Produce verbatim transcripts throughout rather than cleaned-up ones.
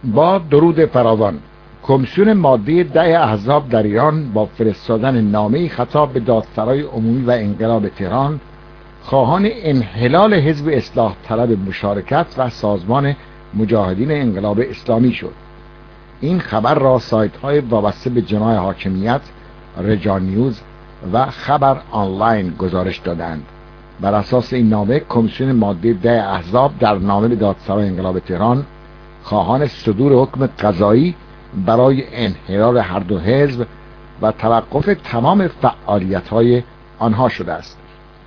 با درود فراوان، کمیسیون ماده ده احزاب در ایران با فرستادن نامه‌ای خطاب به دادسرای عمومی و انقلاب تهران خواهان انحلال حزب اصلاح طلب مشارکت و سازمان مجاهدین انقلاب اسلامی شد. این خبر را سایت‌های وابسته به جناح حاکمیت، رجا نیوز و خبر آنلاین گزارش دادند. بر اساس این نامه، کمیسیون ماده ده احزاب در نامه به دادسرای انقلاب تهران خواهان صدور حکم قضایی برای انحلال هر دو حزب و توقف تمام فعالیت‌های آنها شده است.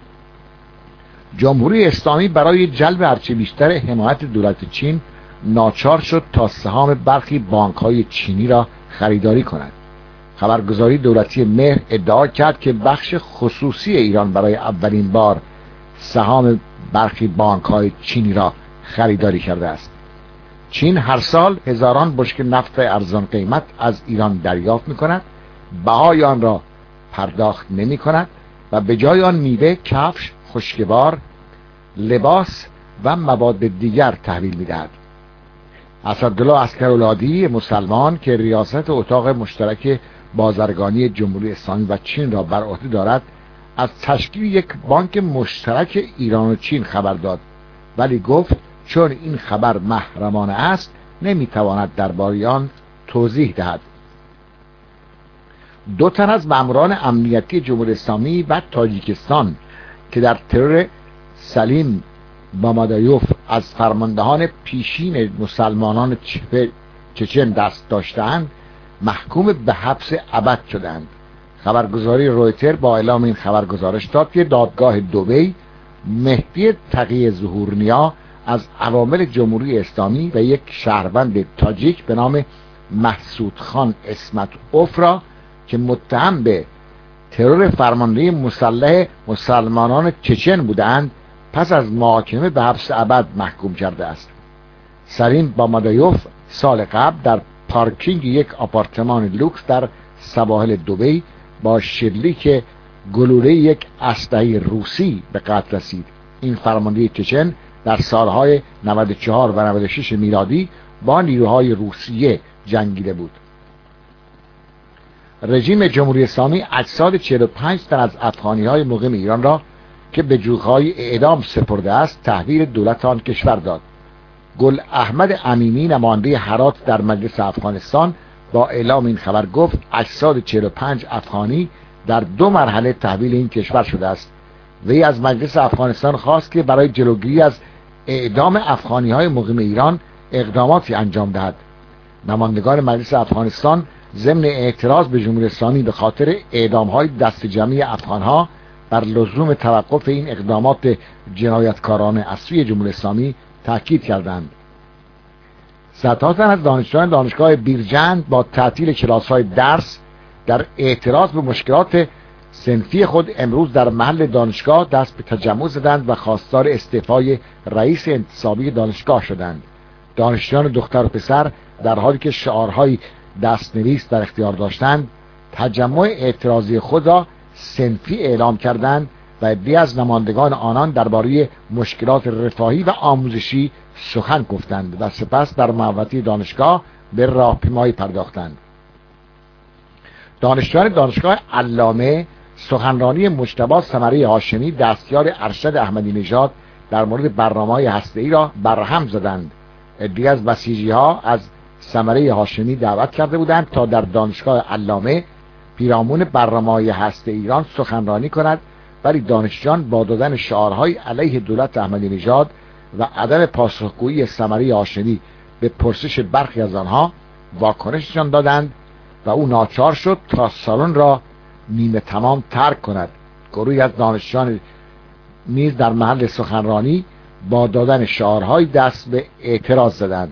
جمهوری اسلامی برای جلب هرچه بیشتر حمایت دولت چین ناچار شد تا سهام برخی بانک‌های چینی را خریداری کند. خبرگزاری دولتی مهر ادعا کرد که بخش خصوصی ایران برای اولین بار سهام برخی بانک‌های چینی را خریداری کرده است. چین هر سال هزاران بشکه نفت ارزان قیمت از ایران دریافت می‌کند، بهای آن را پرداخت نمی‌کند و به جای آن میوه، کفش، خشکبار، لباس و مواد دیگر تحویل می‌دهد. اسدالله عسکرالعادی مسلمان که ریاست اتاق مشترک بازرگانی جمهوری اسلامی و چین را بر عهده دارد، از تشکیل یک بانک مشترک ایران و چین خبر داد، ولی گفت چون این خبر محرمانه است نمیتواند درباره آن توضیح دهد. دو تن از ماموران امنیتی جمهوری اسلامی و تاجیکستان که در ترور سلیم مامادایوف از فرماندهان پیشین مسلمانان چچن دست داشتند، محکوم به حبس ابد شدند. خبرگزاری رویتر با اعلام این خبر گزارش داد که دادگاه دبی مهدی تقی ظهورنیا از عوامل جمهوری اسلامی و یک شهروند تاجیک به نام محسود خان اسمت اوف را که متهم به ترور فرماندهی مسلح مسلمانان چچن بودند پس از محاکمه به حبس ابد محکوم کرده است. سلیم مامادایوف سال قبل در پارکینگ یک آپارتمان لوکس در سواحل دبی با شلیک گلوله یک اسلحه روسی به قتل رسید. این فرمانده چچن در سالهای نود و چهار و نود و شش میلادی با نیروهای روسیه جنگیده بود. رژیم جمهوری اسلامی اجساد چهل و پنج تن از افغانی‌های مقیم ایران را که به جوخه‌های اعدام سپرده است تحویل دولت آن کشور داد. گل احمد امینی نماینده هرات در مجلس افغانستان با اعلام این خبر گفت اجساد چهل و پنج افغانی در دو مرحله تحویل این کشور شده است. وی از مجلس افغانستان خواست که برای جلوگیری از اعدام افغانی‌های مقیم ایران اقداماتی انجام دهد. نمایندگان مجلس افغانستان ضمن اعتراض به جمهوری اسلامی به خاطر اعدام‌های دست جمعی افغان‌ها بر لزوم توقف این اقدامات جنایتکارانه از سوی جمهوری اسلامی تاکید کردند. صدها تن از دانشجویان دانشگاه بیرجند با تعطیل کلاس‌های درس در اعتراض به مشکلات صنفی خود امروز در محل دانشگاه دست به تجمع زدند و خواستار استعفای رئیس انتصابی دانشگاه شدند. دانشجویان دختر و پسر در حالی که شعارهای دستنویس در اختیار داشتند، تجمع اعتراضی خود را صنفی اعلام کردند و عده‌ای از نمایندگان آنان درباره مشکلات رفاهی و آموزشی سخن گفتند و سپس در محوطه دانشگاه به راهپیمایی پرداختند. دانشجویان دانشگاه علامه سخنرانی مجتبی ثمره هاشمی دستیار ارشد احمدی نژاد در مورد برنامه‌های هسته‌ای را برهم زدند. عده‌ای از بسیجی‌ها از ثمره هاشمی دعوت کرده بودند تا در دانشگاه علامه پیرامون برنامه‌های هسته ایران سخنرانی کند، ولی دانشجویان با دادن شعارهای علیه دولت احمدی نژاد و عدم پاسخگویی ثمره هاشمی به پرسش برخی از آنها واکنششان دادند و او ناچار شد تا سالن را نیمه تمام ترک کند. گروهی از دانشجویان نیز در محل سخنرانی با دادن شعارهای دست به اعتراض زدند.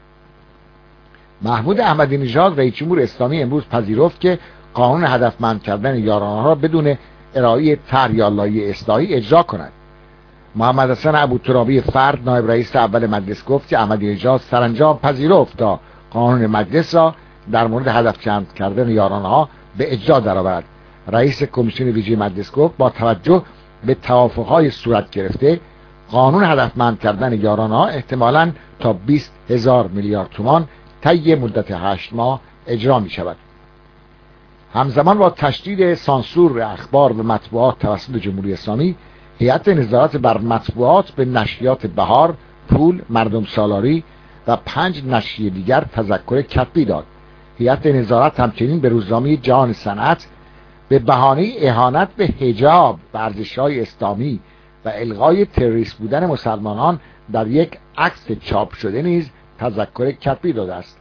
محمود احمدی نژاد رئیس جمهور اسلامی امروز پذیرفت که قانون هدفمند کردن یارانه را بدون ارائه طرح یا لایحه اصلاحی اجرا کند. محمد حسن ابوترابی فرد نایب رئیس اول مجلس گفت که احمدی نژاد سرانجام پذیرفت تا قانون مجلس را در مورد هدفمند کردن یارانه ها به اجرا درآورد. رئیس کمیسیون ویژه مجلس گفت با توجه به توافق‌های صورت گرفته قانون هدفمند کردن یارانه ها احتمالاً تا بیست هزار میلیارد تومان طی مدت هشت ماه اجرا می شود. همزمان با تشدید سانسور اخبار و مطبوعات توسط جمهوری اسلامی، هیئت نظارت بر مطبوعات به نشریات بهار، پول، مردم سالاری و پنج نشریه دیگر تذکر کتبی داد. هیئت نظارت همچنین به روزنامه جهان صنعت به بهانه اهانت به حجاب و ارزش‌های اسلامی و الغای تروریست بودن مسلمانان در یک عکس چاپ شده نیز تذکر کتبی داده است.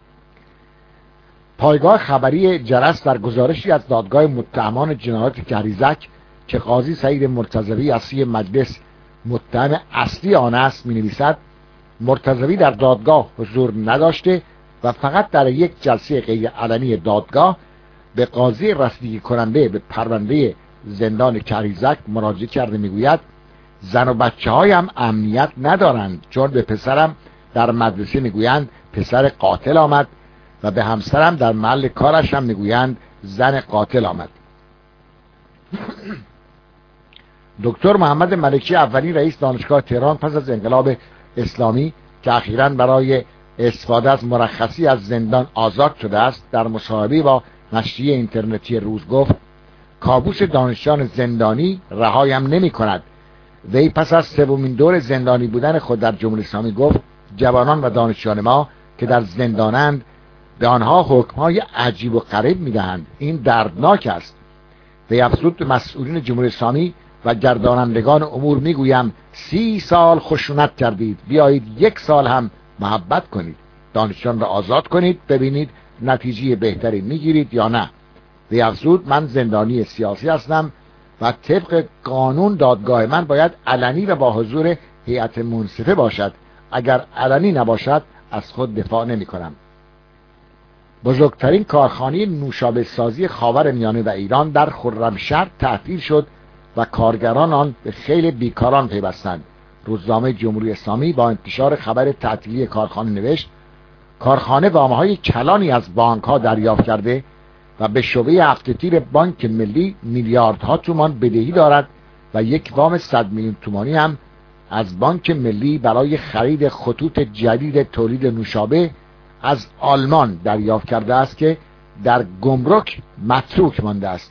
پایگاه خبری جرس در گزارشی از دادگاه متهمان جنایات کنیزک که قاضی سعید مرتضوی اصلی مجلس متهم اصلی آن است می‌نویسد: مرتضوی در دادگاه حضور نداشته و فقط در یک جلسه غیر علنی دادگاه به قاضی رسیدگی کننده به پرونده زندان کنیزک مراجعه کرده. میگوید زن و بچه هایم امنیت ندارند، چون به پسرم در مدرسه میگویند پسر قاتل آمد و به همسرم در محل کارش هم میگویند زن قاتل آمد. دکتر محمد ملکی اولین رئیس دانشگاه تهران پس از انقلاب اسلامی که اخیراً برای استفاده از مرخصی از زندان آزاد شده است، در مصاحبه با نشریه اینترنتی روز گفت کابوس دانشجویان زندانی رهایم نمی کند. وی پس از سومین دور زندانی بودن خود در جمهوری اسلامی گفت جوانان و دانشجویان ما که در زندانند به آنها حکم‌های عجیب و غریب می‌دهند. این دردناک است. وی افزود به مسئولین جمهوری اسلامی و گردانندگان امور میگویم سی سال خشونت کردید، بیایید یک سال هم محبت کنید، دانشجویان را آزاد کنید، ببینید نتیجه بهتری میگیرید یا نه. وی افزود من زندانی سیاسی هستم و طبق قانون دادگاه من باید علنی و با حضور هیئت منصفه باشد. اگر علنی نباشد از خود دفاع نمی کنم. بزرگترین کارخانه نوشابه سازی خاورمیانه و ایران در خرمشهر تعطیل شد و کارگران آن به خیلی بیکاران پیوستند. روزنامه جمهوری اسلامی با انتشار خبر تعطیلی کارخانه نوشت کارخانه وامه‌های کلانی از بانک‌ها دریافت کرده و به شعبه هفته تیر بانک ملی میلیاردها تومان بدهی دارد و یک وام صد میلیون تومانی هم از بانک ملی برای خرید خطوط جدید تولید نوشابه از آلمان دریافت کرده است که در گمرک متروک مانده است.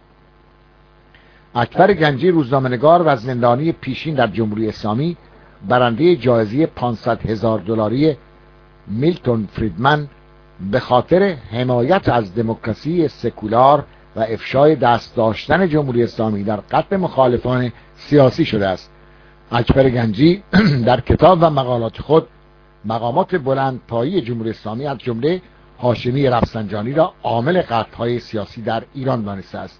اکبر گنجی روزنامه‌نگار و زندانی پیشین در جمهوری اسلامی برنده جایزه پانصد هزار دلاری میلتون فریدمن به خاطر حمایت از دموکراسی سکولار و افشای دست داشتن جمهوری اسلامی در قتل مخالفان سیاسی شده است. اکبر گنجی در کتاب و مقالات خود مقامات بلندپایه جمهوری اسلامی از جمله هاشمی رفسنجانی را عامل قتل‌های سیاسی در ایران دانسته است.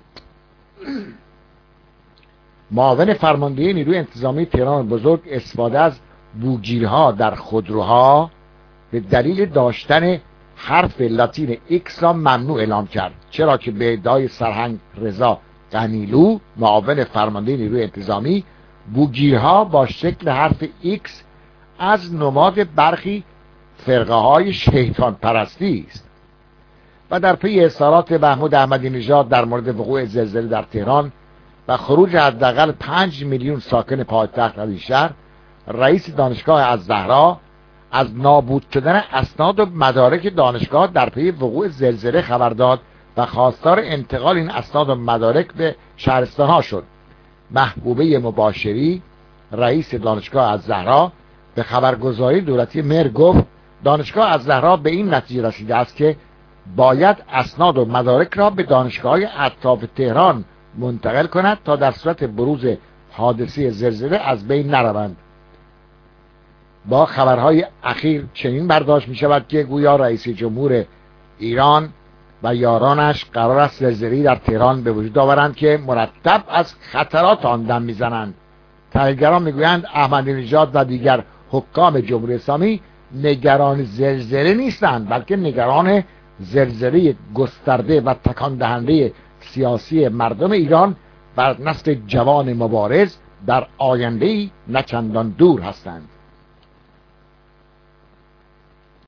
معاون فرمانده نیروی انتظامی تهران بزرگ استفاده از بوگیرها در خودروها به دلیل داشتن حرف لاتین ایکس را ممنوع اعلام کرد، چرا که به ادعای سرهنگ رضا قنیلو معاون فرمانده نیروی انتظامی بوگیرها با شکل حرف ایکس از نماد برخی فرقه های شیطان پرستی است و در پی اصرارات محمود احمدی نژاد در مورد وقوع زلزله در تهران و خروج حداقل پنج میلیون ساکن پایتخت از این شهر، رئیس دانشگاه الزهرا از نابود شدن اسناد و مدارک دانشگاه در پی وقوع زلزله خبر داد و خواستار انتقال این اسناد و مدارک به شهرستانها شد. محبوبه مباشری رئیس دانشگاه الزهرا به خبرگزاری دولتی مهر گفت دانشگاه الزهرا به این نتیجه رسیده است که باید اسناد و مدارک را به دانشگاه‌های اطراف تهران منتقل کند تا در صورت بروز حادثه زلزله از بین نروند. با خبرهای اخیر چنین برداشت می شود که گویا رئیس جمهور ایران و یارانش قرار است زلزله‌ای در تهران به وجود آورند که مرتب از خطرات آن دم میزنند. تحلیلگران میگویند احمدی نژاد و دیگر حکام جمهوری اسلامی نگران زلزله نیستند، بلکه نگران زلزله گسترده و تکان دهنده سیاسی مردم ایران بر نسل جوان مبارز در آینده‌ای نه چندان دور هستند.